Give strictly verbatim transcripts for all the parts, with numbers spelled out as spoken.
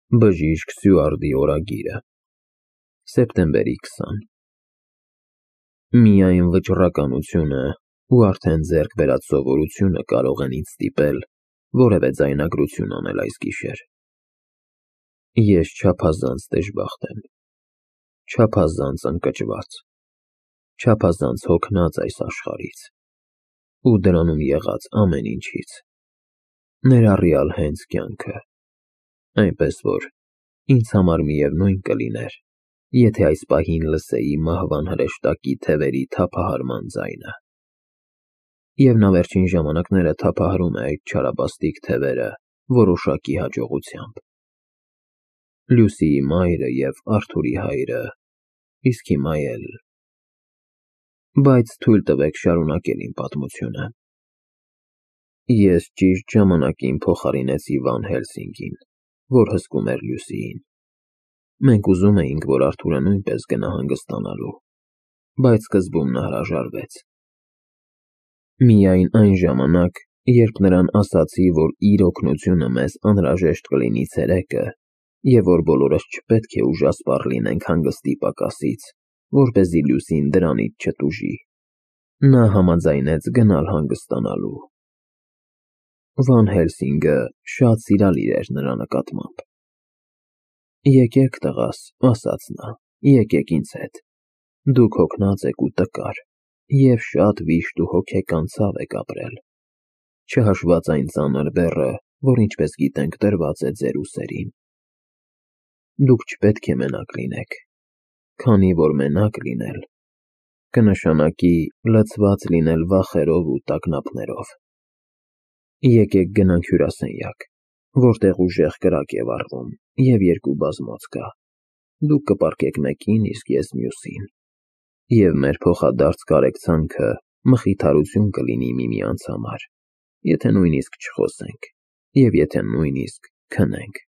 Բժիշկ Սյուարդի օրագիրը Սեպտեմբերի քսան Միայն վճռականությունը ու արդեն ձեռք բերած սովորությունը կարող են ինձ ստիպել որևէ ձայնագրություն անել այս գիշեր։ Ես չափազանց դժբախտ եմ, չափազանց ընկճված, չափազանց հոգնած այս աշխարհից ու դրանում եղած ամեն ինչից, ներառյալ հենց կյանքը, այնպես որ ինձ համար միևնույն կլիներ, եթե այս պահին լսեի մահվան հրեշտակի թևերի թափահարման ձայնը։ Եվ նա վերջին ժամանակները թափահարում է այդ չարաբաստիկ թևերը որոշակի հաջողությամբ։ Լյուսիի մայրը և Արթուրի հայրը, իսկ հիմա էլ… Բայց թույլ տվեք շարունակել իմ պատմությունը։ Ես ճիշտ ժամանակին փոխարինեցի Վան Հելսինգին, որ հսկում էր Լյուսիին։ Մենք ուզում էինք, որ Արթուրը նույնպես գնա հանգստանալու, բայց սկզբում նա հրաժարվեց։ Միայն այն ժամանակ, երբ նրան ասացի, որ իր օգնությունը մեզ անհրաժեշտ կլինի ցերեկը, և որ բոլորս չպետք է ուժասպառ լինենք հանգստի պակասից, որպեսզի Լյուսին դրանից չտուժի, նա համաձայնեց գնալ հանգստանալու։ Վան Հելսինգը շատ սիրալիր էր նրա նկատմամբ։ Եկեք, տղաս, ասաց նա, եկեք ինձ հետ, դուք հոգնած եք ու տկար, և շատ վիշտ ու հոգեկան ցավ եք ապրել, չհաշված այն ծանր բեռը, որ ինչպես գիտենք դրված է ձեր ուսերին։ Դուք չպետք է մենակ լինեք, քանի որ մենակ լինել կնշանակի լցված լինել վախերով ու տագնապներով։ Եկեք գնանք հյուրասենյակ, որտեղ ուժեղ կրակ է վառվում և երկու բազմոց կա, դուք կպառկեք մեկին, իսկ ես մյուսին, և մեր փոխադարձ կարեկցանքը մխիթարություն կլինի միմյանց համար, եթե նույնիսկ չխոսենք, և եթե նույնիսկ քնենք։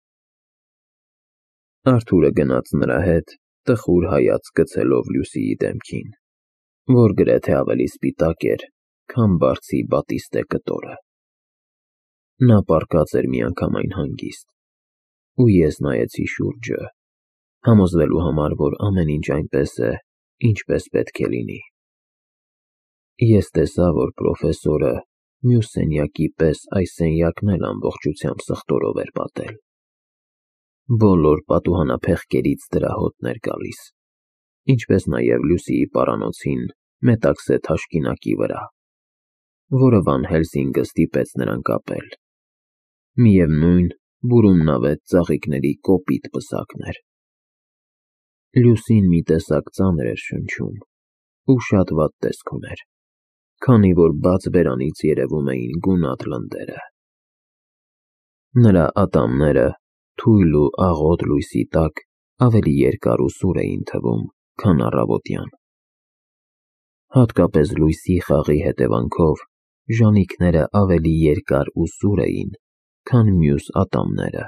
Արթուրը գնաց նրա հետ, տխուր հայացք գցելով Լյուսիի դեմքին, որ գրեթե ավելի սպիտակ էր, քան բարձի բատիստե կտորը։ Նա պառկած էր միանգամայն հանգիստ, ու ես նայեցի շուրջը, համոզվելու համար, որ ամեն ինչ այնպես է, ինչպես պետք է լինի։ Ես տեսա, որ պրոֆեսորը մյուս սենյակի պես այս սենյակն էլ ամբողջությամբ սխտորով էր պատել։ Բոլոր պատուհանափեղկերից դրա հոտն էր գալիս, ինչպես նաև Լյուսիի պարանոցին մետաքսե թաշկինակի վրա, որը Վան Հելսինգը ստիպեց նրան կապել։ Միևնույն բուրումնավետ ծաղիկների կոպիտ պսակներ։ Լյուսին մի տեսակ ծանր էր շնչում ու շատ վատ տեսք ուներ, քանի որ բաց բերանից երևում էին գունատ լնդերը։ Նրա ատամները թույլ ու աղոտ լույսի տակ ավելի երկար ու սուր էին թվում, քան առավոտյան։ Հատկապես լույսի խաղի հետևանքով ժանիքները ավելի երկար ու սուր էին, քան մյուս ատամները։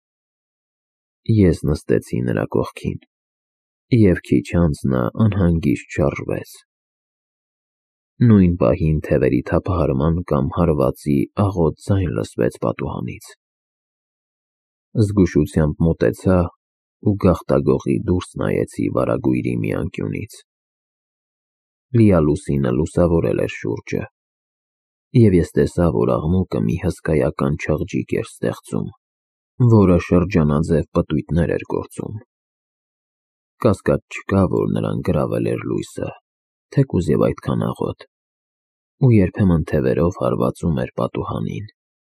Ես նստեցի նրա կողքին, և քիչ անց նա անհանգիստ շարժվեց։ Նույն պահին թևերի թափահարման կամ հարվածի աղոտ ձայն լսվեց պատուհանից։ Զգուշությամբ մոտեցա ու գաղտագողի դուրս նայեցի վարագույրի մի անկյունից։ Լիալուսինը լուսավորել էր շուրջը, և ես տեսա, որ աղմուկը մի հսկայական չղջիկ էր ստեղծում, որը շրջանաձև պտույտներ էր գործում։ Կասկած չկա, որ նրան գրավել էր լույսը, թեկուզ և այդքան աղոտ, ու երբեմն թևերով հարվածում էր պատուհանին։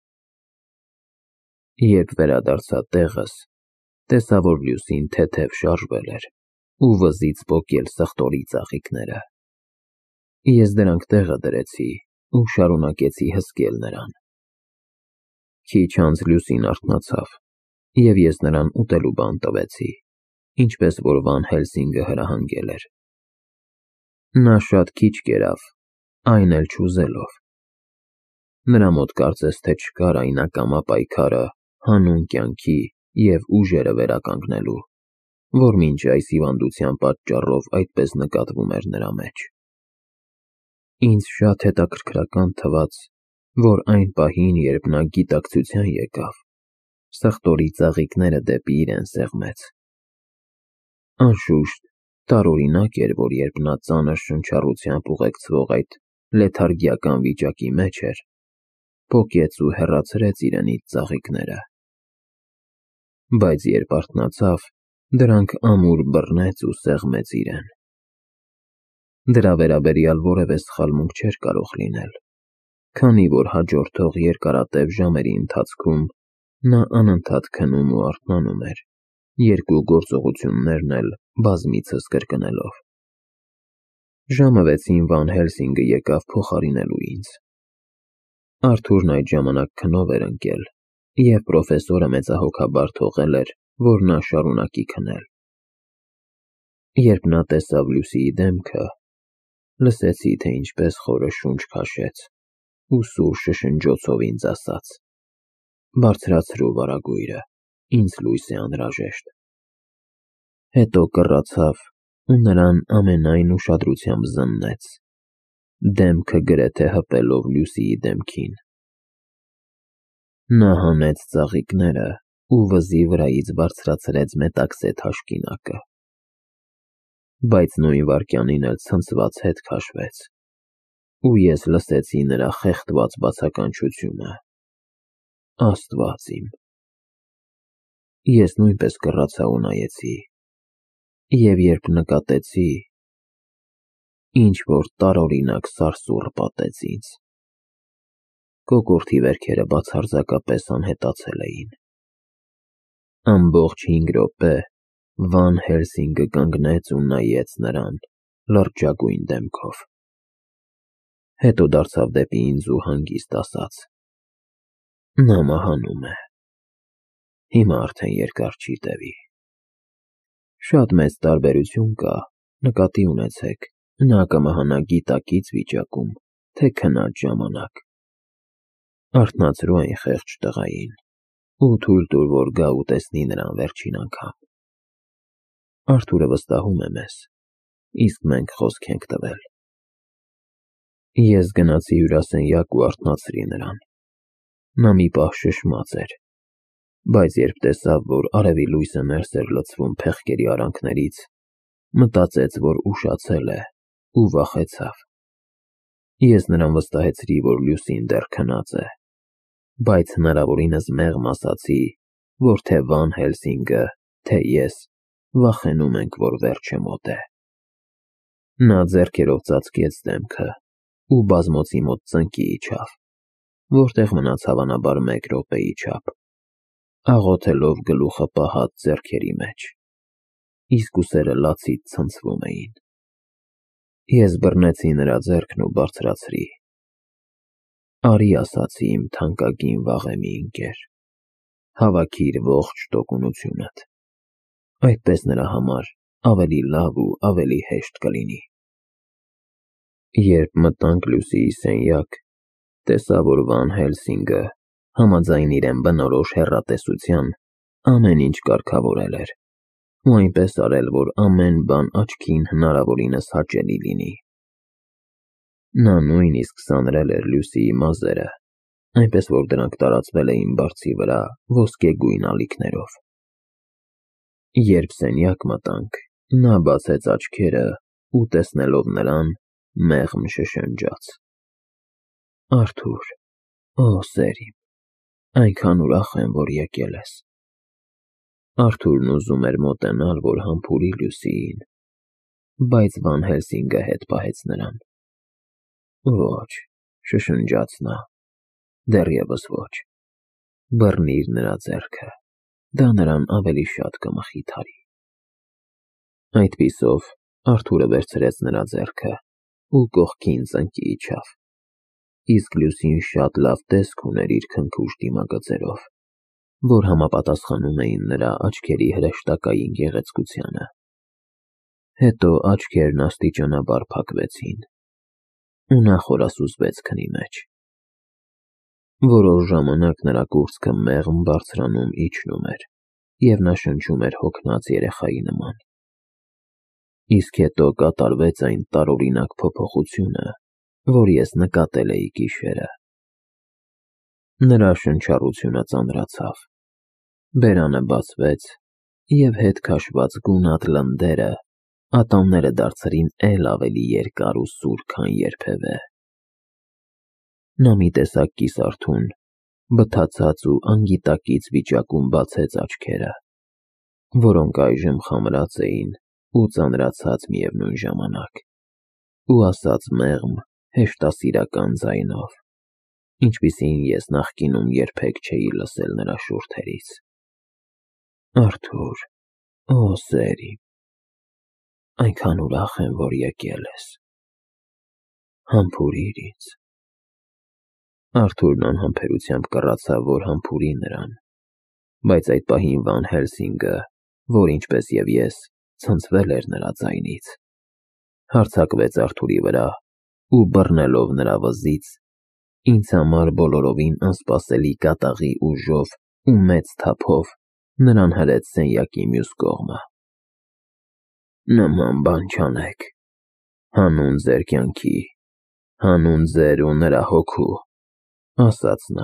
Երբ վերադարձա տեղս, տեսա, որ Լյուսին թեթև շարժվել էր ու վզից պոկել սխտորի ծաղիկները։ Ես դրանք տեղը դրեցի ու շարունակեցի հսկել նրան։ Քիչ անց Լյուսին արթնացավ, և ես նրան ուտելու բան տվեցի, ինչպես որ Վան Հելսինգը հրահանգել էր։ Նա շատ քիչ կերավ, այն էլ չուզելով։ Նրա մոտ կարծես թե չկար այն ակամա պայքարը հանուն կյանքի և ուժերը վերականգնելու, որ մինչ այս հիվանդության պատճառով այդպես նկատվում էր նրա մեջ։ Ինձ շատ հետաքրքրական թվաց, որ այն պահին, երբ նա գիտակցության եկավ, Սխտորի ծաղիկները դեպի իրեն սեղմեց։ Անշուշտ, տարօրինակ էր, որ երբ նա ծանր շնչառությամբ ուղեկցվող այդ լեթարգիական վիճակի մեջ էր, պոկեց ու հեռացրեց իրենից ծաղիկները։ Բայց երբ արթնացավ, դրանք ամուր բռնեց ու սեղմեց իրեն։ Դրա վերաբերյալ որևէ սխալմունք չէր կարող լինել, քանի որ հաջորդող երկարատև ժամերի ընթացքում նա անընդհատ քնում ու արթնանում էր, երկու գործողություններն էլ բազմիցս կրկնելով։ Ժամը վեցին Վան Հելսինգը եկավ փոխարինելու ինձ։ Արթուրն այդ ժամանակ քնով էր ընկել, և պրոֆեսորը մեծահոգաբար թողել էր, որ նա շարունակի քնել։ Երբ նա տեսավ Լուսիի դեմքը, լսեցի, թե ինչպես խորը շունչ քաշեց ու սուր շշնջոցով ինձ ասաց. «Բարձրացրու վարագույրը, ինձ լույս է անհրաժեշտ»։ Հետո կռացավ ու նրան ամենայն ուշադրությամբ զննեց, դեմքը գրեթե հպելով Լուսիի դեմքին։ Նա հանեց ծաղիկները ու վզի վրայից բարձրացրեց մետաքսե թաշկինակը։ Բայց նույն վայրկյանին էլ ցնցված հետ քաշվեց, ու ես լսեցի նրա խեղդված բացականչությունը. «Աստված իմ»։ Ես նույնպես կռացա ու նայեցի, և երբ նկատեցի, ինչ-որ տարօրինակ սարսուռ պատեց ինձ։ Կոկորդի վերքերը բացարձակապես անհետացել էին։ Ամբողջ հինգ րոպե Վան Հելսինգը կանգնեց ու նայեց նրան լրջագույն դեմքով։ Հետո դարձավ դեպի ինձ ու հանգիստ ասաց. «Նա մահանում է։ Հիմա արդեն երկար չի տևի»։ Շատ մեծ տարբերություն կա, նկատի ունեցեք, նա կմահանա գիտակից վիճակում, թե քնած ժամանակ։ Արթնացրու այն խեղճ տղային ու թույլ տուր, որ գա ու տեսնի նրան վերջին անգամ։ Արթուրը վստահում է մեզ, իսկ մենք խոսք ենք տվել։ Ես գնացի հյուրասենյակ ու արթնացրի նրան։ Նա մի պահ շշմած էր, բայց երբ տեսավ, որ արևի լույսը ներս էր լցվում փեղկերի արանքներից, մտածեց, որ ուշացել է ու վախեցավ։ Ես նրան վստահեցրի, որ Լուսին դեռ քնած է, բայց հնարավորինս մեղմ ասացի, որ թե Վան Հելսինգը, թե ես վախենում ենք, որ վերջը մոտ է։ Նա ձեռքերով ծածկեց դեմքը ու բազմոցի մոտ ծնկի իջավ, որտեղ մնաց հավանաբար մեկ րոպեի չափ, աղոթելով գլուխը պահած ձեռքերի մեջ, իսկ ուսերը լացից ցնցվում էին։ Ես բռնեցի նրա ձեռքն ու բարձրացրի։ «Արի», ասացի, «իմ թանկագին վաղեմի ընկեր, հավաքիր ողջ տոկունությունդ, այդպես նրա համար ավելի լավ ու ավելի հեշտ կլինի»։ Երբ մտանք Լուսիի սենյակ, տեսա, որ Վան Հելսինգը, համաձայն իրեն բնորոշ հեռատեսության, ամեն ինչ կարգավորել էր ու այնպես արել, որ ամեն բան աչքին հնարավորինս հաճելի լինի։ Նա նույնիսկ սանրել էր Լուսիի մազերը, այնպես որ դրանք տարածվել էին բարձի վրա ոսկեգույն ալիքներով։ Երբ սենյակ մտանք, նա բացեց աչքերը ու տեսնելով նրան, մեղմ շշնջաց. «Արթուր, օ սեր իմ, այնքան ուրախ եմ, որ եկել ես»։ Արթուրն ուզում էր մոտենալ, որ համբուրի Լուսիին, բայց Վան Հելսինգը հետ պահեց նրան։ «Ոչ», շշնջաց նա, «դեռևս ոչ, բռնիր նրա ձեռքը, դա նրան ավելի շատ կմխիթարի»։ Այդպիսով Արթուրը վերցրեց նրա ձեռքը ու կողքին ծնկի իջավ, իսկ Լուսին շատ լավ տեսք ուներ իր քնքուշ դիմագծերով, որ համապատասխանում էին նրա աչքերի հրեշտակային գեղեցկությանը։ Հետո աչքերն աստիճանաբար փակվեցին, ու նա խորասուզվեց քնի մեջ։ Որոշ ժամանակ նրա կուրծքը մեղմ բարձրանում-իջնում էր, և նա շնչում էր հոգնած երեխայի նման։ Իսկ հետո կատարվեց այն տարօրինակ փոփոխությունը, որ ես նկատել էի գիշերը։ Նրա շնչառությունը ծանրացավ, Բերանը բացվեց, և հետ քաշված գունատ լնդերը ատամները դարձրին էլ ավելի երկար ու սուր, քան երբևէ։ Նա մի տեսակ կիսարթուն, բթացած ու անգիտակից վիճակում բացեց աչքերը, որոնք այժմ խամրած էին ու ծանրացած միևնույն ժամանակ, ու ասաց մեղմ, հեշտասիրական ձայնով, ինչպիսին ես նախկինում երբեք չէի լսել նրա շուրթերից. Արթուր, օ սեր իմ, այնքան ուրախ եմ, որ եկել ես, համբուրիր ինձ։ Արթուրն անհամբերությամբ կռացավ, որ համբուրի նրան, բայց այդ պահին Վան Հելսինգը, որ ինչպես և ես, ցնցվել էր նրա ձայնից, հարձակվեց Արթուրի վրա ու բռնելով նրա վզից, ինձ համար բոլորովին անսպասելի կատաղի ուժով ու մեծ թափով նրան հրեց սենյակի մյուս կողմը։ Նման բան չանեք, հանուն ձեր կյանքի, հանուն ձեր ու նրա հոգու, ասաց նա,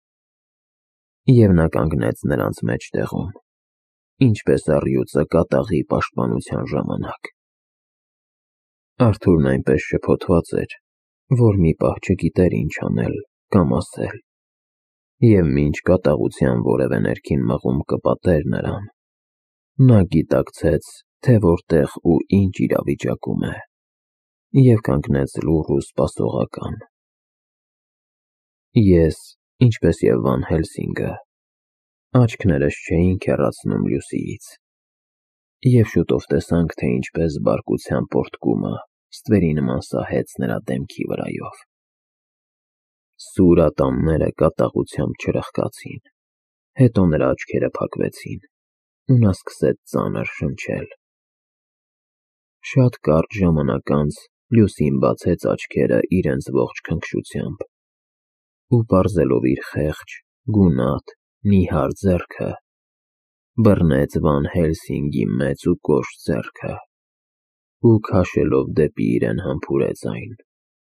և նա կանգնեց նրանց մեջտեղում, ինչպես առյուծը կատաղի պաշտպանության ժամանակ։ Արթուրն այնպես շփոթված էր, որ մի պահ չգիտեր ինչ անել կամ ասել, և մինչ կատաղության որևէ ներքին մղում կպատեր նրան, նա գիտակցեց, թե որտեղ ու ինչ իրավիճակում է, և կանգնեց լուռ ու սպասողական։ Ես, ինչպես և Վան Հելսինգը, աչքներս չէինք հեռացնում Լյուսիից, և շուտով տեսանք, թե ինչպես բարկության պոռթկումը ստվերի նման սահեց նրա դեմքի վրայով։ Սուր ատամները կատաղությամբ չրխկացին, հետո նրա աչքերը փակվեցին, ու նա սկսեց ծանր շնչել։ Շատ կարճ ժամանակ անց Լյուսին բացեց աչքերը իրենց ողջ քնքշությամբ ու, պարզելով իր խեղճ, գունատ, նիհար ձեռքը, բռնեց Վան Հելսինգի մեծ ու կոշտ ձեռքը ու քաշելով դեպի իրեն համբուրեց այն։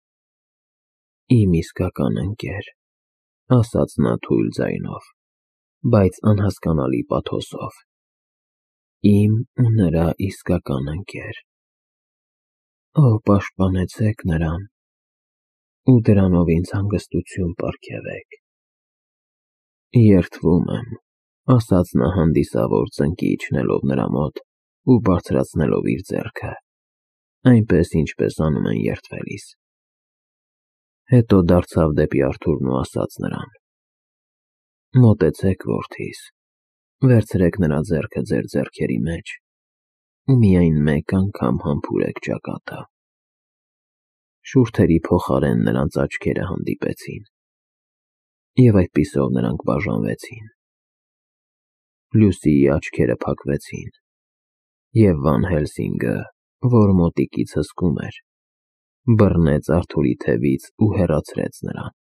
Իմ իսկական ընկեր, ասաց նա թույլ ձայնով, բայց անհասկանալի պաթոսով, իմ ու նրա իսկական ընկեր, ով պաշտպանեցեք նրան ու դրանով ինձ հանգստություն պարգևեք։ Երդվում եմ, ասաց նա հանդիսավոր ծնկի իջնելով նրա մոտ ու բարձրացնելով իր ձեռքը, այնպես, ինչպես անում են երդվելիս։ Հետո դարձավ դեպի Արթուրն ու ասաց նրան. Մոտեցեք, որդիս, վերցրեք նրա ձեռքը ձեր ձեռքերի մեջ ու միայն մեկ անգամ համբուրեք ճակատը։ Շուրթերի փոխարեն նրանց աչքերը հանդիպեցին, և այդպիսով նրանք բաժանվեցին։ Լյուսիի աչքերը փակվեցին, և Վան Հելսինգը, որ մոտիկից հսկում էր, բռնեց Արթուրի թևից ու հեռացրեց նրան։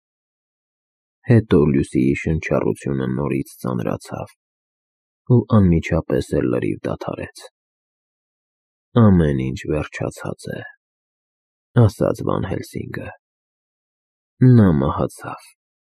Հետո Լյուսիի շնչառությունը նորից ծանրացավ ու անմիջապես էլ լրիվ դադարեց։ Ամեն ինչ վերջացած է, ասաց Վան Հելսինգը, նա մահացավ։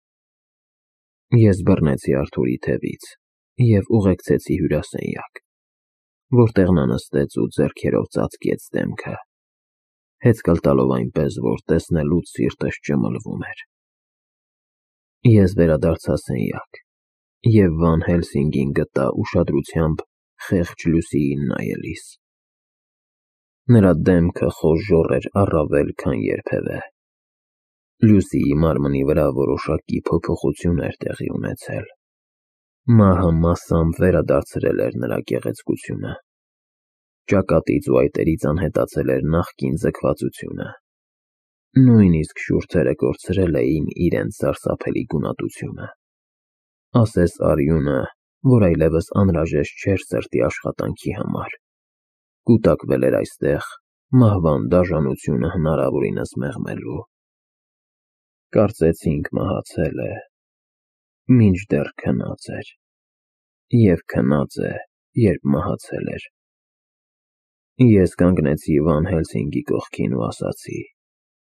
Ես բռնեցի Արթուրի թևից և ուղեկցեցի հյուրասենյակ, որտեղ նա նստեց ու ձեռքերով ծածկեց դեմքը, հեծկլ տալով այնպես, որ տեսնելուց սիրտս ճմլվում էր։ Ես վերադարձա սենյակ և Վան Հելսինգին գտա ուշադրությամբ խեղճ Լյուսիին նայելիս։ Նրա դեմքը խոժոռ էր առավել, քան երբևէ։ Լյուսիի մարմնի վրա որոշակի փոփոխություն էր տեղի ունեցել։ Մահը մասամբ վերադարձրել էր նրա գեղեցկությունը։ Ճակատից ու այտերից անհետացել էր նախկին ձգվածությունը։ Նույնիսկ շուրթերը կորցրել էին իրենց սարսափելի գունատությունը։ Ասես արյունը, որ այլևս անհրաժեշտ չէր սրտի աշխատանքի համար, կուտակվել էր այստեղ մահվան դաժանությունը հնարավորինս մեղմելու։ Կարծեցինք մահացել է, մինչդեռ քնած էր, և քնած է, երբ մահացել էր։ Ես կանգնեցի Վան Հելսինգի կողքին ու ասացի.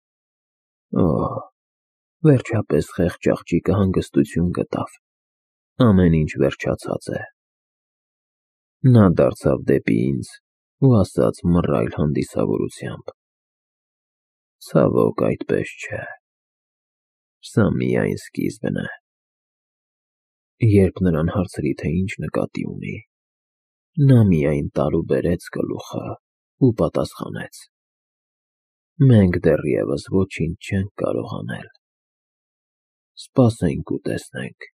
Օ, վերջապես խեղճ աղջիկը հանգստություն գտավ, Ամեն ինչ վերջացած է։ Նա դարձավ դեպի ինձ ու ասաց մռայլ հանդիսավորությամբ. Ցավոք, այդպես չէ։ Սա միայն սկիզբն է։ Երբ նրան հարցրի, թե ինչ նկատի ունի, նա միայն տարուբերեց գլուխը ու պատասխանեց. Մենք դեռևս ոչինչ չենք կարող անել։ Սպասենք ու տեսնենք։